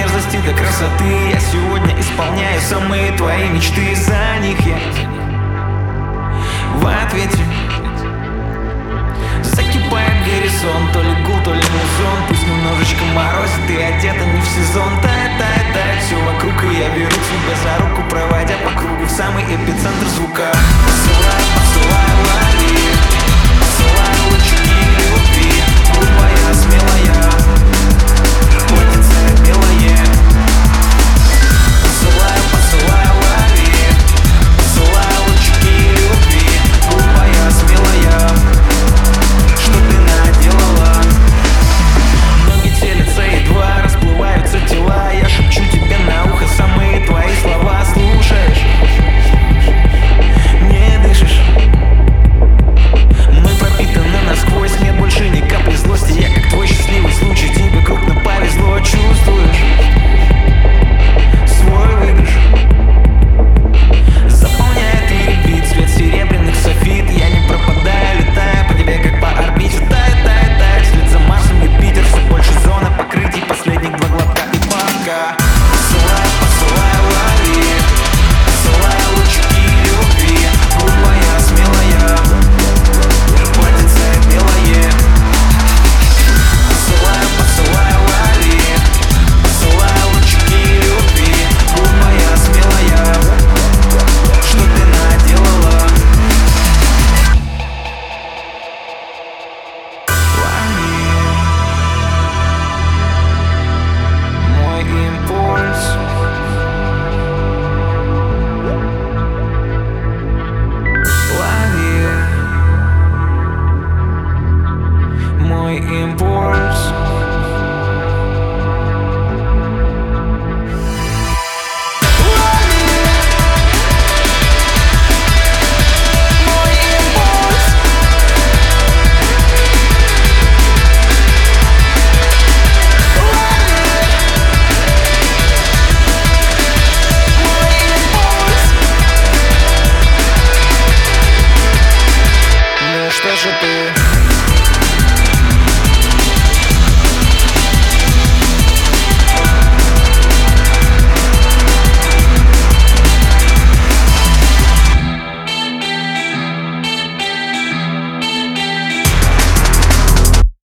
мерзости до красоты. Я сегодня исполняю самые твои мечты. За них я в ответе. Закипает горизонт, то ли гул, то ли музон. Пусть немножечко морозит и одета не в сезон. Тает, тает, тает все вокруг, и я беру тебя за руку, проводя по кругу в самый эпицентр звука. Посылаю, посылаю, лови, посылаю лучики любви. Глупая, смелая, платьице белое. Посылаю, посылаю, лови, посылаю лучики любви. Глупая, смелая, что ты наделала? Ноги телятся, едва расплываются тела. Я шепчу тебе на ухо самые твои слова. Слушаешь, не дышишь. Мы пропитаны насквозь, нет больше ни капли злости. Я как твой счастливый случай, тебе крупно повезло. Чувствуешь свой выигрыш? Заполняет и рябит цвет серебряных софит. Я не пропадаю, летая по тебе как по орбите. Тает, тает, тает, вслед за Марсом Юпитер. Все больше зоны покрытий, последних 2 глотка и пока. Посылаю, посылаю, лови, посылаю лучики любви. Глупая, смелая, платьице белое. Посылаю, посылаю, лови, посылаю лучики любви. Глупая, смелая, что ты наделала? Мой импульс. Лови мой импульс.